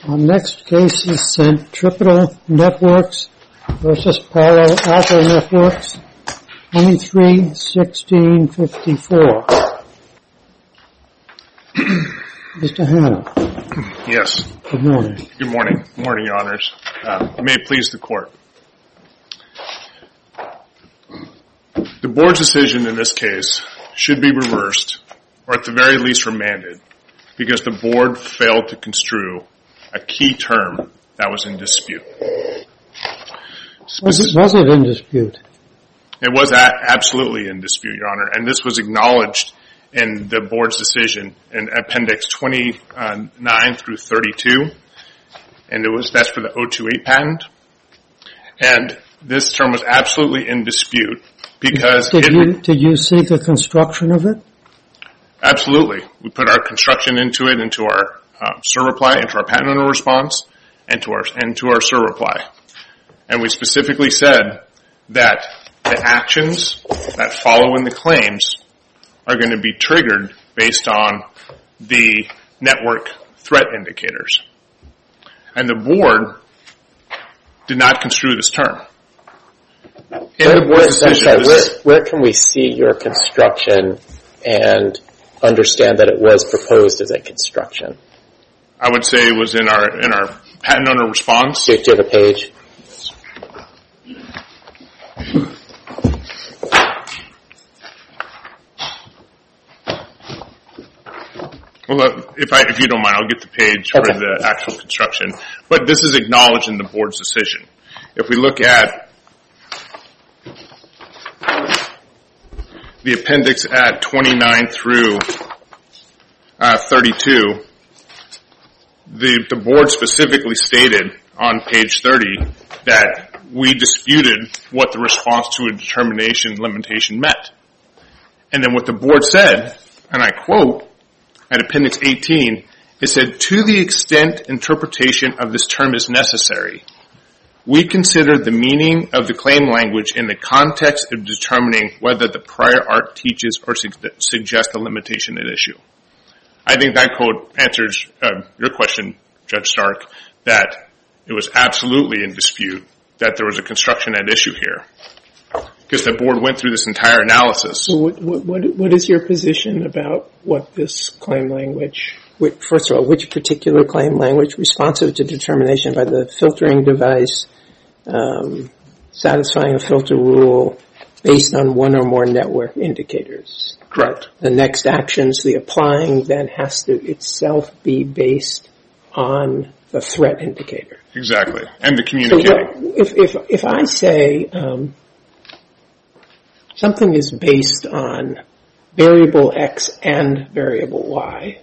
Our next case is Centripetal Networks versus Palo Alto Networks, 23-1654. Mr. Hanna. Yes. Good morning. Good morning. Good morning, Your Honors. May it please the Court. The Board's decision in this case should be reversed, or at the very least remanded, because the Board failed to construe a key term that was in dispute. Was it in dispute? It was absolutely in dispute, Your Honor, and this was acknowledged in the Board's decision in Appendix 29 through 32, and that's for the 028 patent. And this term was absolutely in dispute because Did you seek a construction of it? Absolutely. We put our construction into it, into our SIR reply, into our patent owner response, and to our SIR reply. And we specifically said that the actions that follow in the claims are going to be triggered based on the network threat indicators. And the Board did not construe this term. Where can we see your construction and understand that it was proposed as a construction? I would say it was in our patent owner response. Do you have a page? Well, if you don't mind, I'll get the page for the actual construction. But this is acknowledged in the Board's decision. If we look at the appendix at 29 through 32, the Board specifically stated on page 30 that we disputed what the response to a determination limitation meant. And then what the Board said, and I quote, at appendix 18, it said, "To the extent interpretation of this term is necessary, we consider the meaning of the claim language in the context of determining whether the prior art teaches or suggests a limitation at issue." I think that quote answers your question, Judge Stark, that it was absolutely in dispute that there was a construction at issue here, because the Board went through this entire analysis. So what is your position about what this claim language, first of all, which particular claim language responsive to determination by the filtering device satisfying a filter rule based on one or more network indicators? Correct. The next actions, the applying, then has to itself be based on the threat indicator. Exactly. And the communicating. So if I say something is based on variable X and variable Y,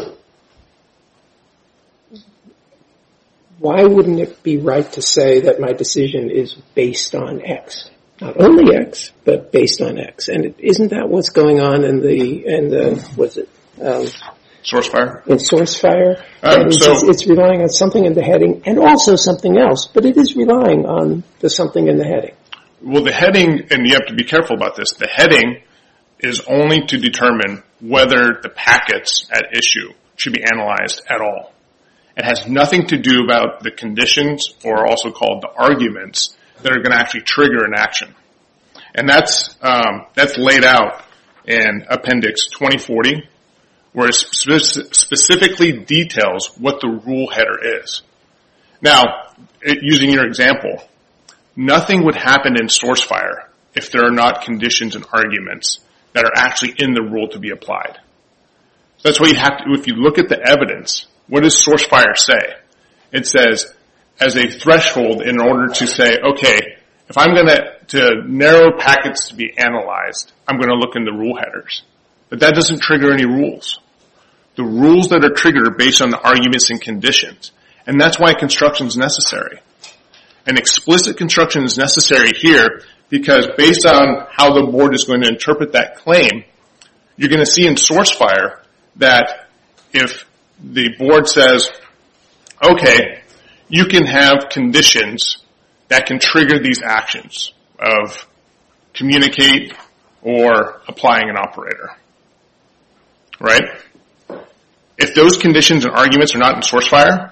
why wouldn't it be right to say that my decision is based on X? Not only X, but based on X. And isn't that what's going on in the SourceFire? In SourceFire. It's relying on something in the heading and also something else, but it is relying on the something in the heading. Well, the heading, and you have to be careful about this, the heading is only to determine whether the packets at issue should be analyzed at all. It has nothing to do about the conditions, or also called the arguments, that are going to actually trigger an action. And that's laid out in Appendix 2040, where it specifically details what the rule header is. Now, using your example, nothing would happen in SourceFire if there are not conditions and arguments that are actually in the rule to be applied. So that's why you have to, if you look at the evidence, what does SourceFire say? It says, as a threshold in order to say, okay, if I'm going to narrow packets to be analyzed, I'm going to look in the rule headers. But that doesn't trigger any rules. The rules that are triggered are based on the arguments and conditions. And that's why construction is necessary. An explicit construction is necessary here because based on how the Board is going to interpret that claim, you're going to see in SourceFire that if the Board says, okay, you can have conditions that can trigger these actions of communicate or applying an operator, right? If those conditions and arguments are not in SourceFire,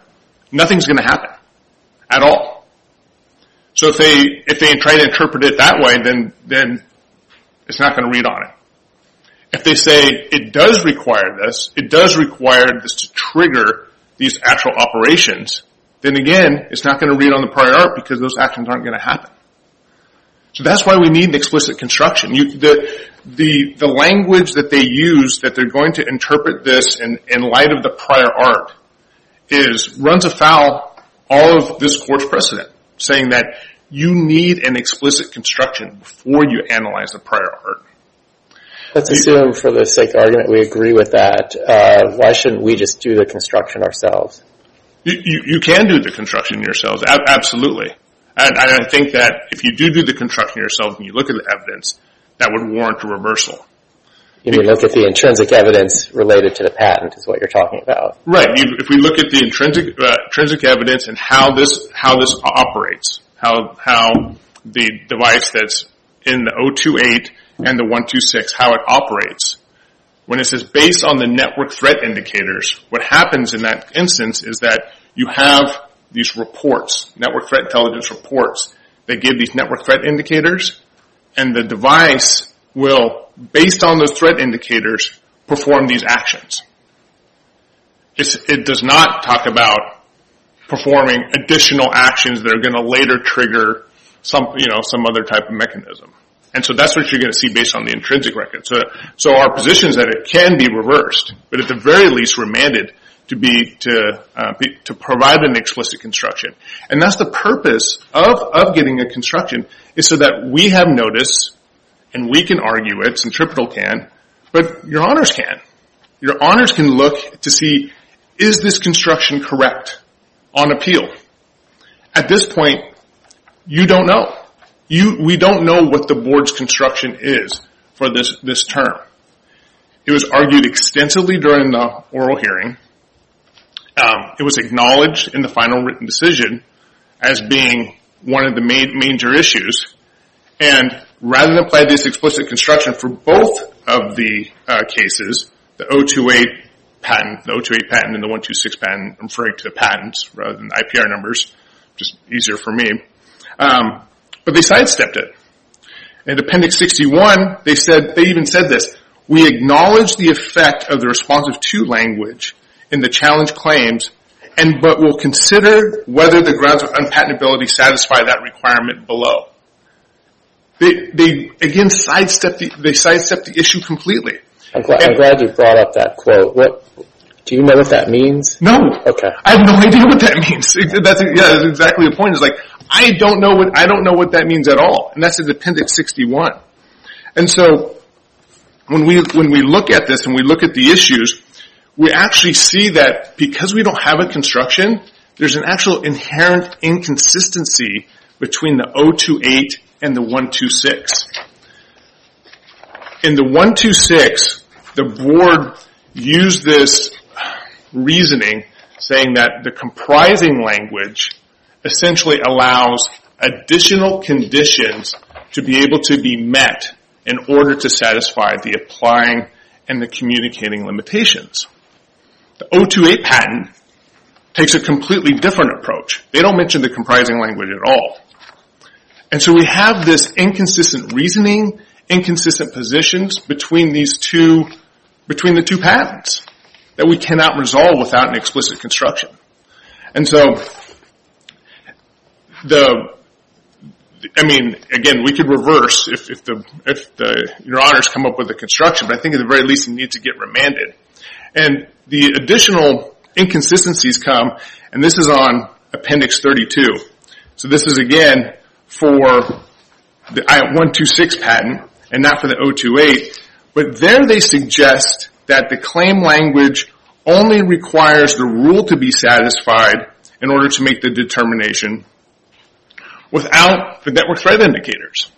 nothing's going to happen at all. So if they try to interpret it that way, then it's not going to read on it. If they say it does require this to trigger these actual operations, then again, it's not going to read on the prior art because those actions aren't going to happen. So that's why we need an explicit construction. The language that they use, that they're going to interpret this in light of the prior art, runs afoul all of this court's precedent, saying that you need an explicit construction before you analyze the prior art. Let's assume, for the sake of argument, we agree with that. Why shouldn't we just do the construction ourselves? You can do the construction yourselves, absolutely. And I think that if you do the construction yourself and you look at the evidence, that would warrant a reversal. You mean look at the intrinsic evidence related to the patent is what you're talking about? Right. If we look at the intrinsic evidence and how this operates, how the device that's in the 028 and the 126, how it operates. When it says based on the network threat indicators, what happens in that instance is that you have these reports, network threat intelligence reports, that give these network threat indicators, and the device will, based on those threat indicators, perform these actions. It does not talk about performing additional actions that are going to later trigger some other type of mechanism. And so that's what you're going to see based on the intrinsic record. So our position is that it can be reversed, but at the very least remanded to provide an explicit construction. And that's the purpose of getting a construction, is so that we have notice and we can argue it, Centripetal can, but your honors can. Your honors can look to see, is this construction correct on appeal? At this point, you don't know. We don't know what the board's construction is for this term. It was argued extensively during the oral hearing. It was acknowledged in the final written decision as being one of the major issues. And rather than apply this explicit construction for both of the cases, the 028 patent and the 126 patent, I'm referring to the patents rather than IPR numbers, just easier for me. But they sidestepped it. In Appendix 61, they even said this: we acknowledge the effect of the responsive to language in the challenge claims, but will consider whether the grounds of unpatentability satisfy that requirement below. They again sidestepped the issue completely. I'm glad you brought up that quote. Do you know what that means? No. Okay. I have no idea what that means. That's exactly the point. It's like, I don't know what that means at all. And that's in Appendix 61. And so, when we look at this and we look at the issues, we actually see that because we don't have a construction, there's an actual inherent inconsistency between the 028 and the 126. In the 126, the board used this reasoning saying that the comprising language essentially allows additional conditions to be able to be met in order to satisfy the applying and the communicating limitations. The 028 patent takes a completely different approach. They don't mention the comprising language at all. And so we have this inconsistent reasoning, inconsistent positions between the two patents that we cannot resolve without an explicit construction. And so, again, we could reverse if your honors come up with a construction, but I think at the very least it needs to get remanded. And the additional inconsistencies come, and this is on Appendix 32. So this is again for the 126 patent and not for the 028. But there they suggest that the claim language only requires the rule to be satisfied in order to make the determination without the network threat indicators.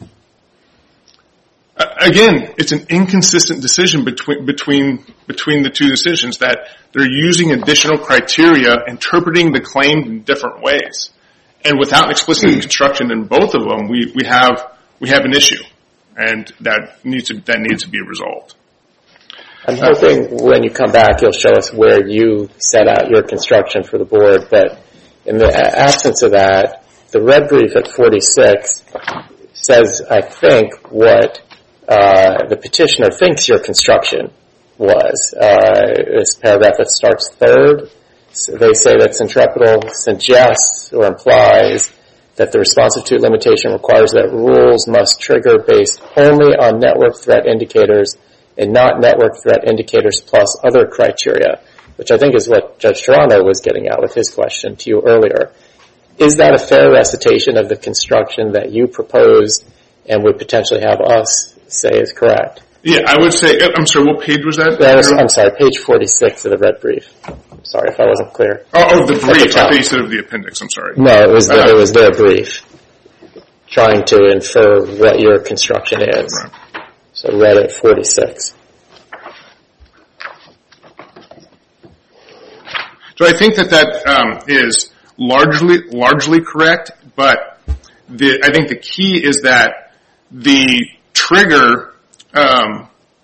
Again, it's an inconsistent decision between the two decisions, that they're using additional criteria, interpreting the claim in different ways. And without an explicit construction in both of them, we have an issue, and that needs to be resolved. I'm hoping when you come back you'll show us where you set out your construction for the board, but In the absence of that, the red brief at 46 says, I think, what the petitioner thinks your construction was. This paragraph that starts third, so they say that Centripetal suggests or implies that the responsive to limitation requires that rules must trigger based only on network threat indicators and not network threat indicators plus other criteria, which I think is what Judge Toronto was getting at with his question to you earlier. Is that a fair recitation of the construction that you proposed and would potentially have us say is correct? Yeah, I would say, I'm sorry, what page was that? I'm sorry, page 46 of the red brief. I'm sorry if I wasn't clear. Oh, the brief. I thought you said of the appendix. I'm sorry. No, it was their brief, trying to infer what your construction is. Right. So read at 46. So I think that is largely correct, but I think the key is that the trigger. I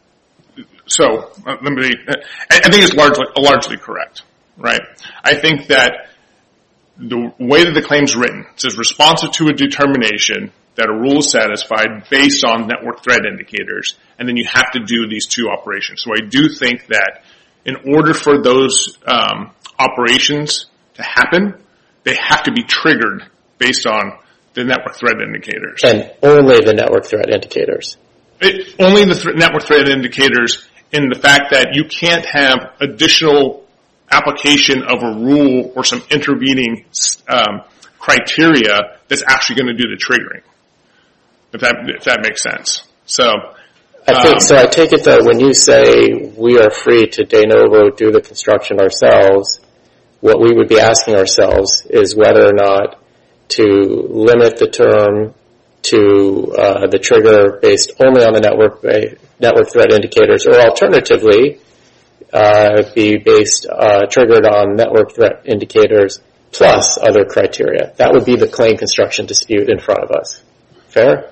think it's largely correct, right? I think that the way that the claim's written, it says responsive to a determination that a rule is satisfied based on network threat indicators, and then you have to do these two operations. So I do think that in order for those operations to happen, they have to be triggered based on the network threat indicators. And only the network threat indicators. Only the network threat indicators, in the fact that you can't have additional application of a rule or some intervening criteria that's actually going to do the triggering. If that makes sense. So I take it that when you say we are free to de novo do the construction ourselves, what we would be asking ourselves is whether or not to limit the term to the trigger based only on the network threat indicators, or alternatively be based triggered on network threat indicators plus other criteria. That would be the claim construction dispute in front of us. Fair?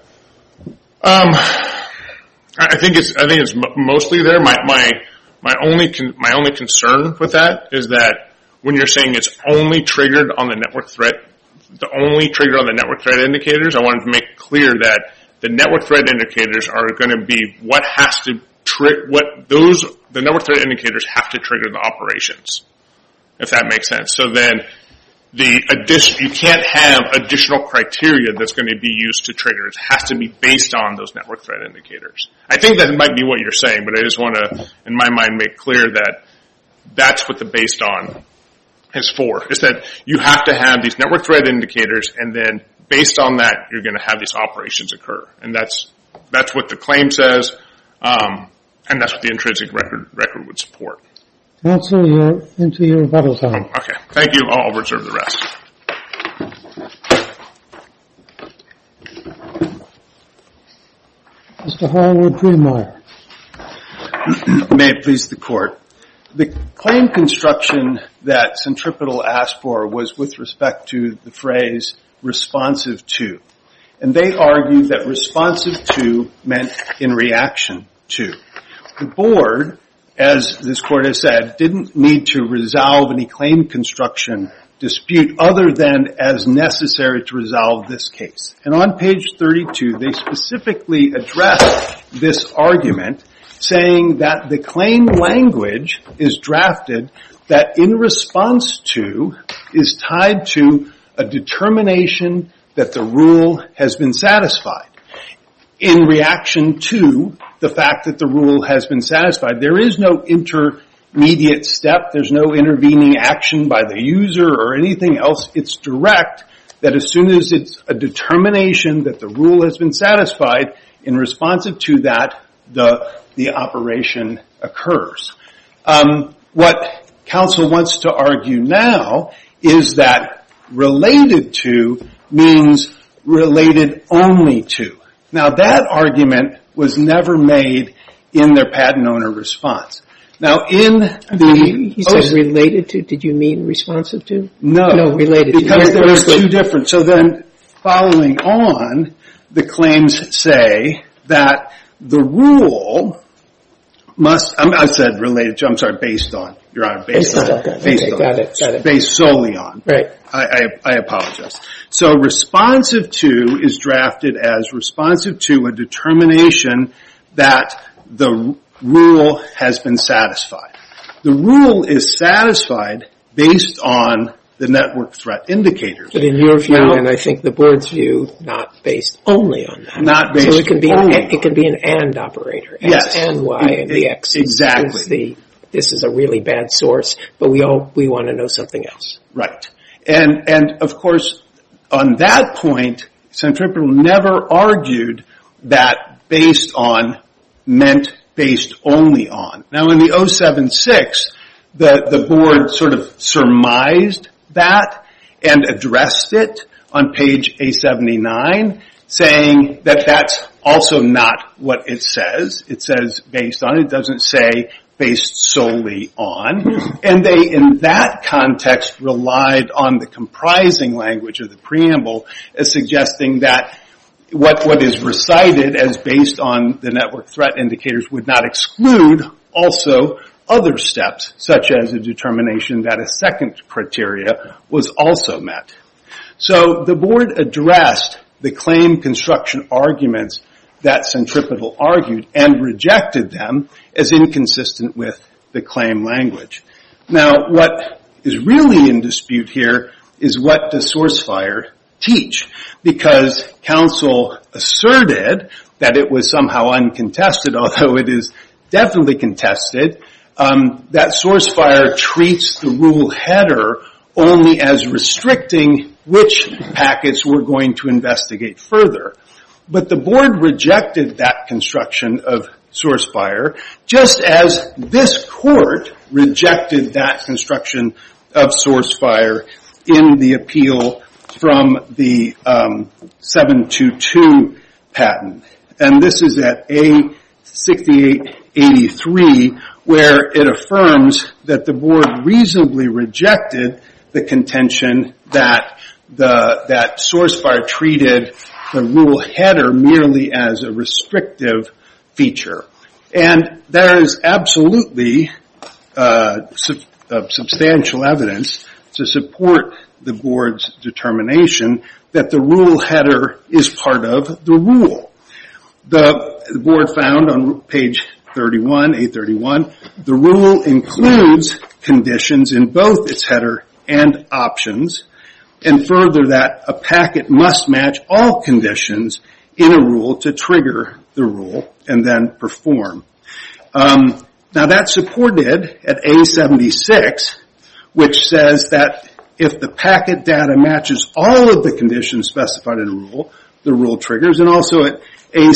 I think it's mostly there. My only concern with that is that when you're saying it's only triggered on the network threat indicators, I wanted to make clear that the network threat indicators are going to be the network threat indicators have to trigger the operations, if that makes sense. So then you can't have additional criteria that's going to be used to trigger. It has to be based on those network threat indicators. I think that might be what you're saying, but I just want to, in my mind, make clear that that's what the based on is for, is that you have to have these network threat indicators, and then based on that, you're going to have these operations occur. And that's what the claim says, and that's what the intrinsic record would support. Counsel, you're into your rebuttal time. Okay. Thank you. I'll reserve the rest. Mr. Harwood-Driemeier. May it please the Court. The claim construction that Centripetal asked for was with respect to the phrase responsive to. And they argued that responsive to meant in reaction to. The Board, as this Court has said, didn't need to resolve any claim construction dispute other than as necessary to resolve this case. And on page 32, they specifically addressed this argument, saying that the claim language is drafted that in response to is tied to a determination that the rule has been satisfied. In reaction to the fact that the rule has been satisfied, there is no intermediate step. There's no intervening action by the user or anything else. It's direct that as soon as it's a determination that the rule has been satisfied, in responsive to that, the operation occurs. What counsel wants to argue now is that related to means related only to. Now that argument was never made in their patent owner response. Now in the... He said related to, did you mean responsive to? No, related to. Because there's two different. So then following on, the claims say that the rule must, I said related to, I'm sorry, based on. Your Honor. Based on. Okay, got it. Based solely on. Right. I apologize. So responsive to is drafted as responsive to a determination that the rule has been satisfied. The rule is satisfied based on the network threat indicators. But in your view, and I think the board's view, not based only on that. Not based so it can be only. It can be an and operator. X yes. and Y and the X exactly. This is a really bad source, but we want to know something else. Right. And of course, on that point, Centripetal never argued that based on meant based only on. Now in the 076, the board sort of surmised that and addressed it on page A79, saying that that's also not what it says. It says based on. It doesn't say based solely on. And they, in that context, relied on the comprising language of the preamble as suggesting that what is recited as based on the network threat indicators would not exclude also other steps, such as a determination that a second criteria was also met. So the board addressed the claim construction arguments that Centripetal argued and rejected them as inconsistent with the claim language. Now, what is really in dispute here is what does SourceFire teach? Because counsel asserted that it was somehow uncontested, although it is definitely contested, that SourceFire treats the rule header only as restricting which packets we're going to investigate further. But the board rejected that construction of SourceFire, just as this court rejected that construction of SourceFire in the appeal from the 722 patent. And this is at A6883, where it affirms that the board reasonably rejected the contention that that SourceFire treated the rule header merely as a restrictive feature. And there is absolutely substantial evidence to support the board's determination that the rule header is part of the rule. The board found on page 31, A31, the rule includes conditions in both its header and options, and further that a packet must match all conditions in a rule to trigger the rule and then perform. Now that's supported at A76, which says that if the packet data matches all of the conditions specified in a rule, the rule triggers, and also at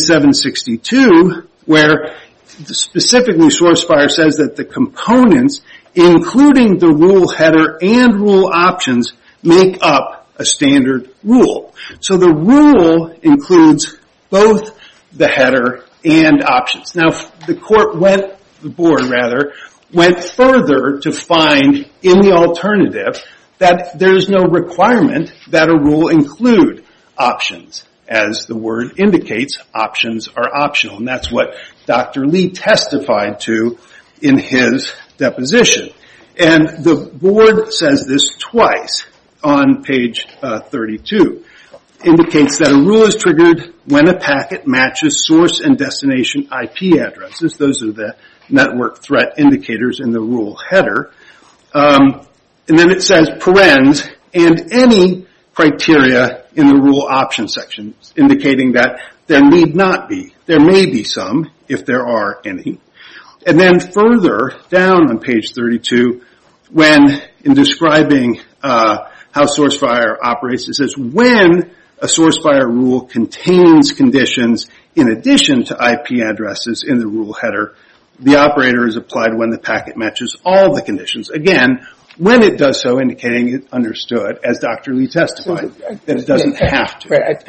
A762, where specifically SourceFire says that the components, including the rule header and rule options, make up a standard rule. So the rule includes both the header and options. Now the board went further to find in the alternative that there's no requirement that a rule include options. As the word indicates, options are optional, and that's what Dr. Lee testified to in his deposition. And the board says this twice on page 32. Indicates that a rule is triggered when a packet matches source and destination IP addresses. Those are the network threat indicators in the rule header. And then it says parens and any criteria in the rule option section, indicating that there need not be. There may be some, if there are any. And then further down on page 32, when in describing how SourceFire operates, it says when a SourceFire rule contains conditions in addition to IP addresses in the rule header, the operator is applied when the packet matches all the conditions. Again, when it does so, indicating it understood, as Dr. Lee testified, that it doesn't have to. Right.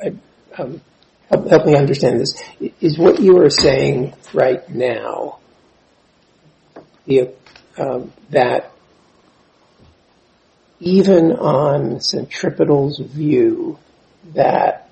Help me understand this. Is what you are saying right now that even on Centripetal's view that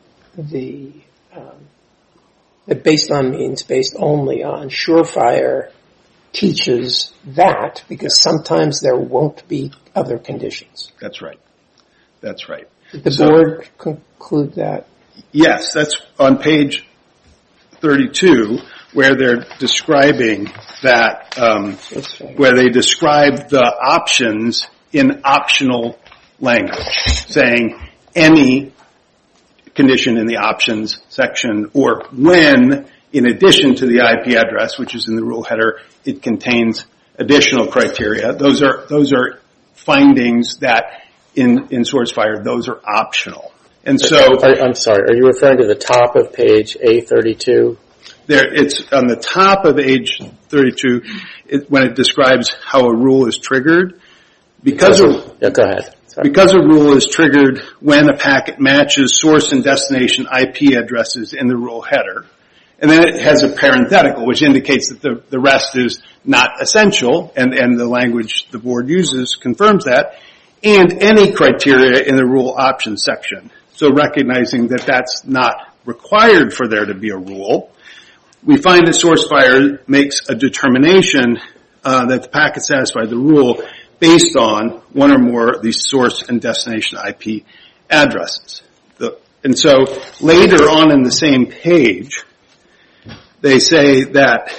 that based on means based only on, SourceFire teaches that, because sometimes there won't be other conditions. That's right. That's right. Did the board conclude that? Yes, that's on page 32, where they're describing that, where they describe the options in optional language, saying any condition in the options section, or when, in addition to the IP address, which is in the rule header, it contains additional criteria. Those are findings that in SourceFire, those are optional. And so, I'm sorry, are you referring to the top of page A32? It's on the top of page 32 when it describes how a rule is triggered. Go ahead. Sorry. Because a rule is triggered when a packet matches source and destination IP addresses in the rule header. And then it has a parenthetical, which indicates that the rest is not essential, and the language the board uses confirms that, and any criteria in the rule options section. So recognizing that that's not required for there to be a rule, we find that SourceFire makes a determination that the packet satisfied the rule based on one or more of these source and destination IP addresses. And so later on in the same page, they say that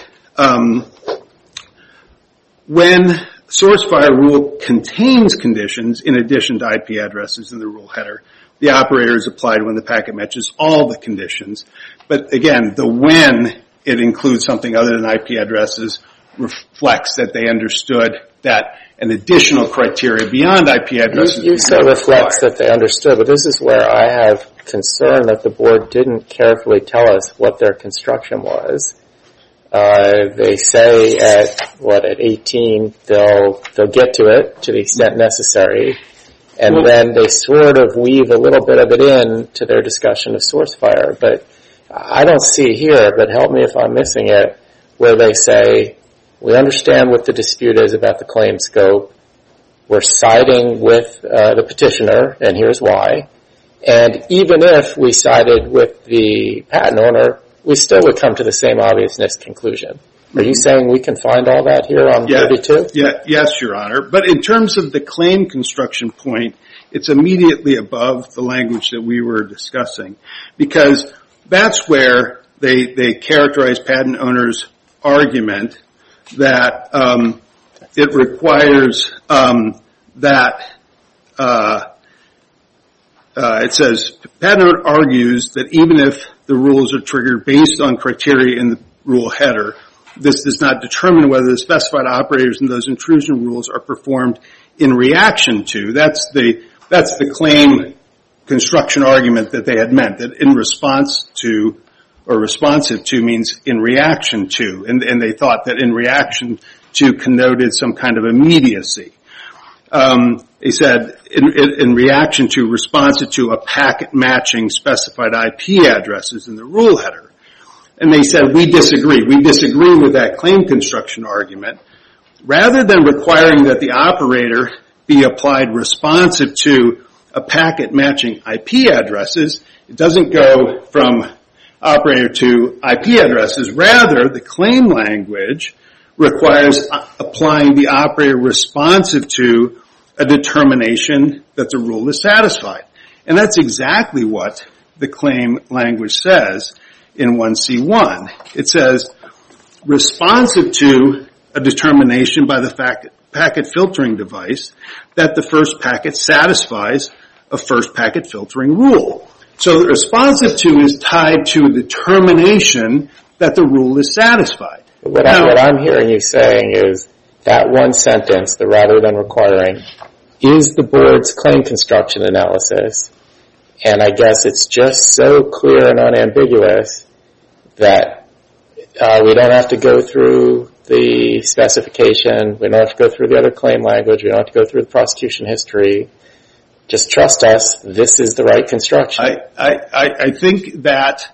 when SourceFire rule contains conditions in addition to IP addresses in the rule header, the operator is applied when the packet matches all the conditions. But again, the when it includes something other than IP addresses reflects that they understood that an additional criteria beyond IP addresses. You say reflects that they understood, but this is where I have concern that the board didn't carefully tell us what their construction was. They say at 18 they'll get to it to the extent necessary, and then they sort of weave a little bit of it in to their discussion of SourceFire. But I don't see here, but help me if I'm missing it, where they say, we understand what the dispute is about the claim scope. We're siding with the petitioner, and here's why. And even if we sided with the patent owner, we still would come to the same obviousness conclusion. Are you saying we can find all that here on 32? Yes, Your Honor. But in terms of the claim construction point, it's immediately above the language that we were discussing, because that's where they characterize patent owner's argument that it requires that it says, patent owner argues that even if the rules are triggered based on criteria in the rule header, this does not determine whether the specified operators in those intrusion rules are performed in reaction to. That's the claim construction argument that they had meant, that in response to, or responsive to means in reaction to, and they thought that in reaction to connoted some kind of immediacy. They said in reaction to, responsive to a packet matching specified IP addresses in the rule header. And they said, we disagree. We disagree with that claim construction argument. Rather than requiring that the operator be applied responsive to a packet matching IP addresses, it doesn't go from operator to IP addresses. Rather, the claim language requires applying the operator responsive to a determination that the rule is satisfied. And that's exactly what the claim language says in 1C1. It says, responsive to a determination by the packet filtering device that the first packet satisfies a first packet filtering rule. So responsive to is tied to a determination that the rule is satisfied. What I'm hearing you saying is that one sentence, the rather than requiring, is the board's claim construction analysis. And I guess it's just so clear and unambiguous that we don't have to go through the specification, we don't have to go through the other claim language, we don't have to go through the prosecution history. Just trust us, this is the right construction. I think that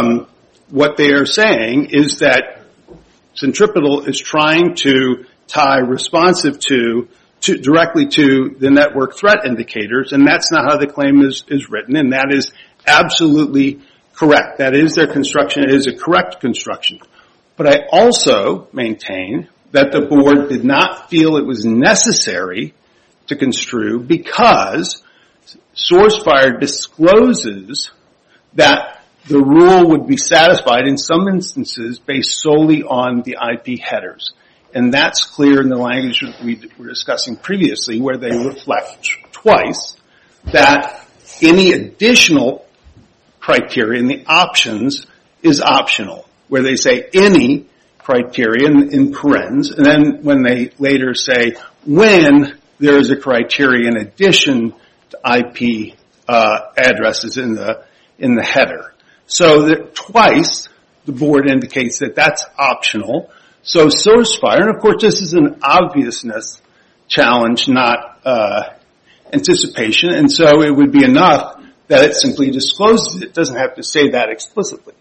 what they are saying is that Centripetal is trying to tie responsive to directly to the network threat indicators, and that's not how the claim is written, and that is absolutely correct. That is their construction. It is a correct construction. But I also maintain that the board did not feel it was necessary to construe because SourceFire discloses that the rule would be satisfied in some instances based solely on the IP headers. And that's clear in the language that we were discussing previously, where they reflect twice that any additional criteria in the options is optional, where they say any criteria in parens, and then when they later say when there is a criteria in addition to IP addresses in the header. So that twice the board indicates that that's optional. So SourceFire, and of course this is an obviousness challenge, not anticipation, and so it would be enough that it simply discloses it. It doesn't have to say that explicitly.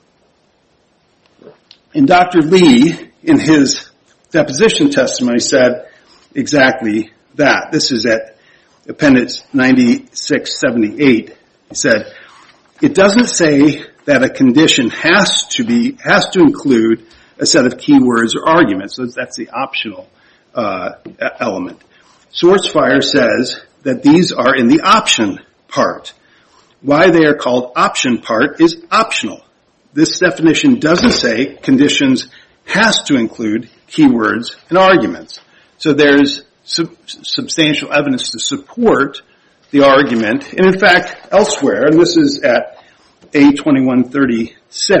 And Dr. Lee, in his deposition testimony, said exactly that. This is at Appendix 9678. He said, it doesn't say that a condition has to include a set of keywords or arguments. So that's the optional element. SourceFire says that these are in the option part. Why they are called option part is optional. This definition doesn't say conditions has to include keywords and arguments. So there's substantial evidence to support the argument. And in fact, elsewhere, and this is at A2136,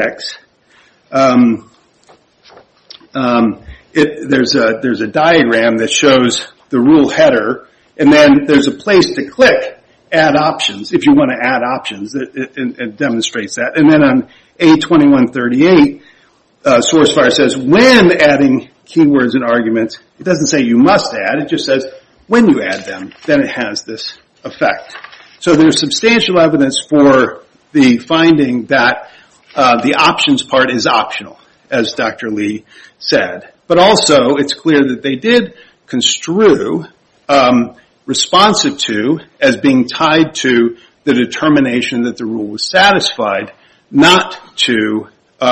there's a diagram that shows the rule header, and then there's a place to click add options if you want to add options. It demonstrates that. And then on A2138, SourceFire says when adding keywords and arguments, it doesn't say you must add, it just says when you add them, then it has this effect. So there's substantial evidence for the finding that the options part is optional, as Dr. Lee said. But also, it's clear that they did construe responsive to as being tied to the determination that the rule was satisfied, not to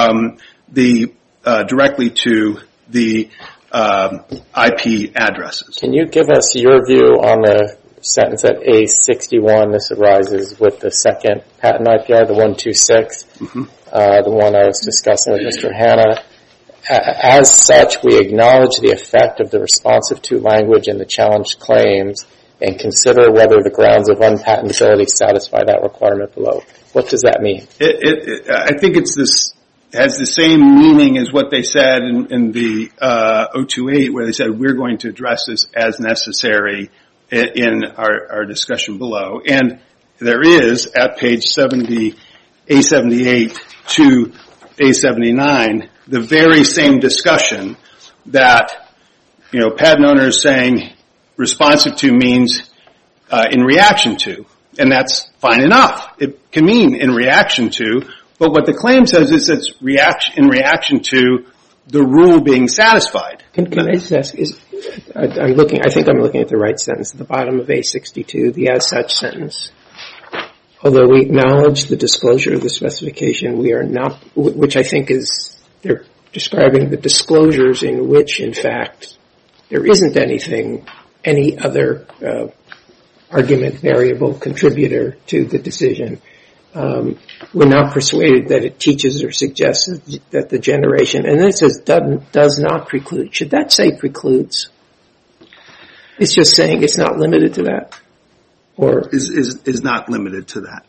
directly to the IP addresses. Can you give us your view on the sentence at A61? This arises with the second patent IPR, the 126, the one I was discussing with Mr. Hanna. As such, we acknowledge the effect of the responsive to language in the challenged claims and consider whether the grounds of unpatentability satisfy that requirement below. What does that mean? I think has the same meaning as what they said in the 028, where they said we're going to address this as necessary in our discussion below. And there is at page 70, A78 to A79, the very same discussion that, patent owners saying responsive to means in reaction to, and that's fine enough. It can mean in reaction to, but what the claim says is it's in reaction to the rule being satisfied. Can I just ask, I think I'm looking at the right sentence at the bottom of A62, the as such sentence. Although we acknowledge the disclosure of the specification, we are not, which I think is, they're describing the disclosures in which, in fact, there isn't any other argument, variable, contributor to the decision. We're not persuaded that it teaches or suggests that the generation, and then it says does not preclude. Should that say precludes? It's just saying it's not limited to that? Or is not limited to that.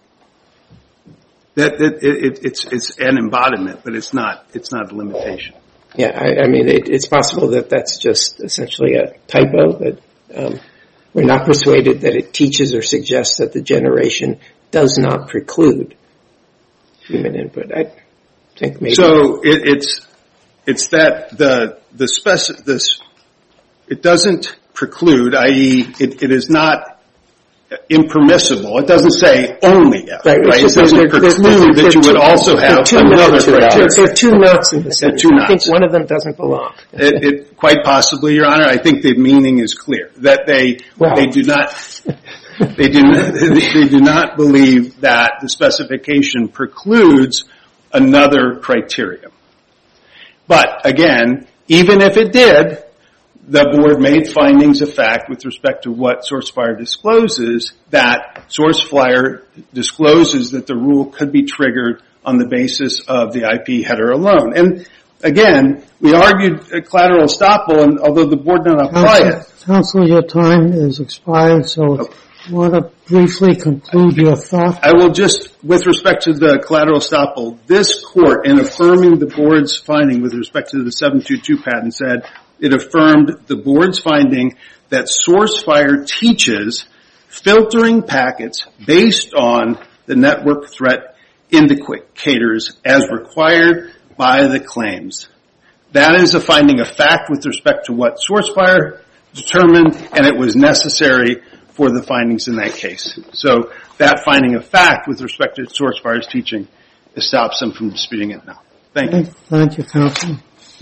It's an embodiment, but it's not a limitation. Yeah, I mean, it's possible that that's just essentially a typo, that we're not persuaded that it teaches or suggests that the generation does not preclude human input. I think maybe. So it's that it doesn't preclude, i.e. it is not impermissible. It doesn't say only if, right? It doesn't preclude that you would also have another criteria. There are two notes in the sentence. I think one of them doesn't belong. Quite possibly, Your Honor. I think the meaning is clear that they do not believe that the specification precludes another criteria. But again, Even if it did, the board made findings of fact with respect to what SourceFire discloses, that SourceFire discloses that the rule could be triggered on the basis of the IP header alone. And again, we argued collateral estoppel, and although the board did not apply it. Counsel, your time is expired, so if you want to briefly conclude your thought. I will just, with respect to the collateral estoppel, this court, in affirming the board's finding with respect to the 722 patent, said it affirmed the board's finding that SourceFire teaches filtering packets based on the network threat indicators as required by the claims. That is a finding of fact with respect to what SourceFire determined, and it was necessary for the findings in that case. So that finding of fact with respect to SourceFire's teaching stops them from disputing it now. Thank you. Thank you, Counsel.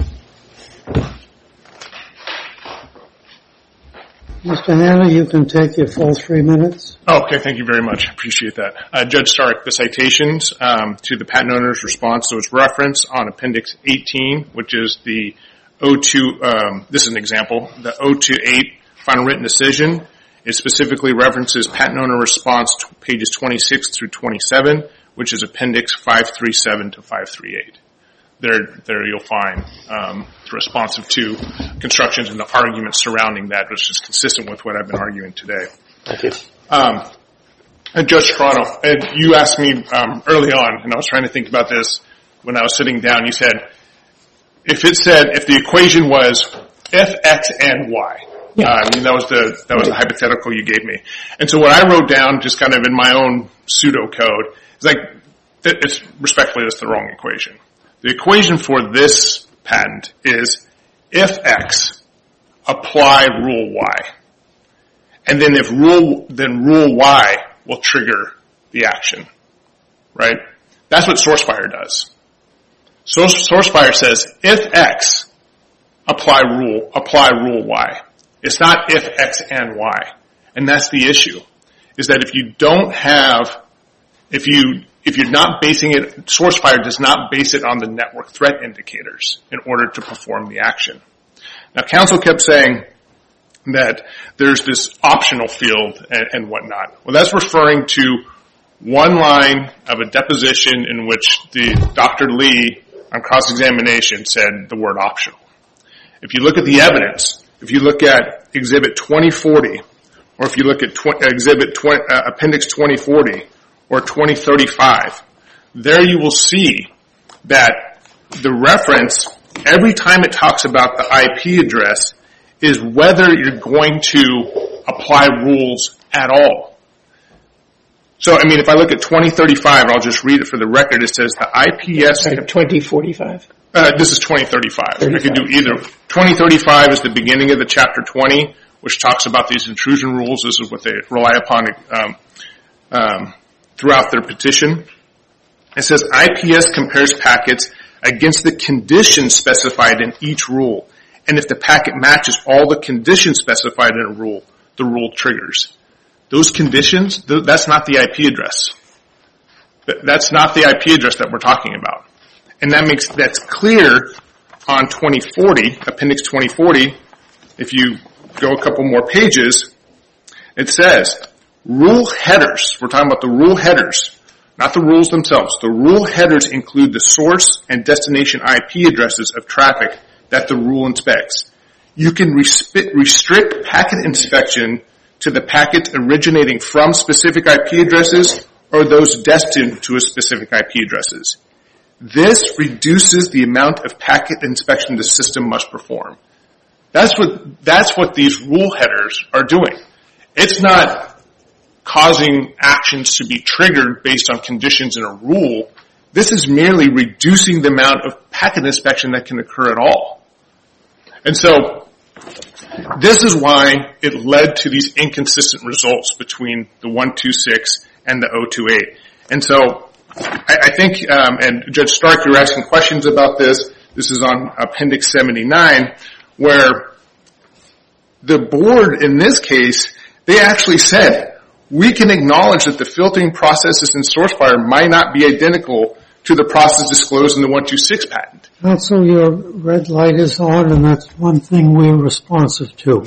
Mr. Hanna, you can take your full 3 minutes. Okay, thank you very much. I appreciate that. Judge Stark, the citations to the patent owner's response, so it's referenced on Appendix 18, which is the 02, this is an example, the 028 final written decision. It specifically references patent owner response pages 26 through 27, which is Appendix 537 to 538. There you'll find the responsive to constructions and the arguments surrounding that, which is consistent with what I've been arguing today. Thank you. Judge Toronto, you asked me early on, and I was trying to think about this when I was sitting down. You said, if the equation was f, x, and y. Yeah. That was the hypothetical you gave me. And so what I wrote down, just kind of in my own pseudocode, is like, respectfully, that's the wrong equation. The equation for this patent is if X, apply rule Y. And then rule Y will trigger the action. Right? That's what SourceFire does. So SourceFire says if X, apply rule Y. It's not if X and Y. And that's the issue. Is that if you're not basing it, SourceFire does not base it on the network threat indicators in order to perform the action. Now, counsel kept saying that there's this optional field and whatnot. Well, that's referring to one line of a deposition in which Dr. Lee, on cross-examination, said the word optional. If you look at the evidence, if you look at Exhibit 2040, or if you look at Appendix 2040, or 2035, there you will see that the reference, every time it talks about the IP address, is whether you're going to apply rules at all. So, if I look at 2035, I'll just read it for the record. It says the IPS... 2045? This is 2035. 35. I could do either. 2035 is the beginning of the Chapter 20, which talks about these intrusion rules. This is what they rely upon throughout their petition. It says IPS compares packets against the conditions specified in each rule. And if the packet matches all the conditions specified in a rule, the rule triggers. Those conditions, that's not the IP address. That's not the IP address that we're talking about. And that's clear on 2040, Appendix 2040. If you go a couple more pages, it says rule headers. We're talking about the rule headers, not the rules themselves. The rule headers include the source and destination IP addresses of traffic that the rule inspects. You can restrict packet inspection to the packets originating from specific IP addresses or those destined to a specific IP addresses. This reduces the amount of packet inspection the system must perform. That's what these rule headers are doing. It's not causing actions to be triggered based on conditions in a rule. This is merely reducing the amount of packet inspection that can occur at all. And so, this is why it led to these inconsistent results between the 126 and the 028. And so, I think, and Judge Stark, you're asking questions about this. This is on Appendix 79, where the board, in this case, they actually said, we can acknowledge that the filtering processes in SourceFire might not be identical to the process disclosed in the 126 patent. Counsel, your red light is on, and that's one thing we're responsive to.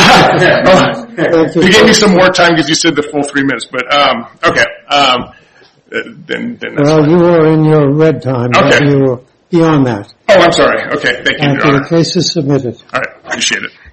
You gave me some more time because you said the full 3 minutes, but okay. Then that's well, fine. you were in your red time. Okay. You were beyond that. Oh, I'm sorry. Okay, thank you, Your Thank you. Honor. The case is submitted. All right, appreciate it.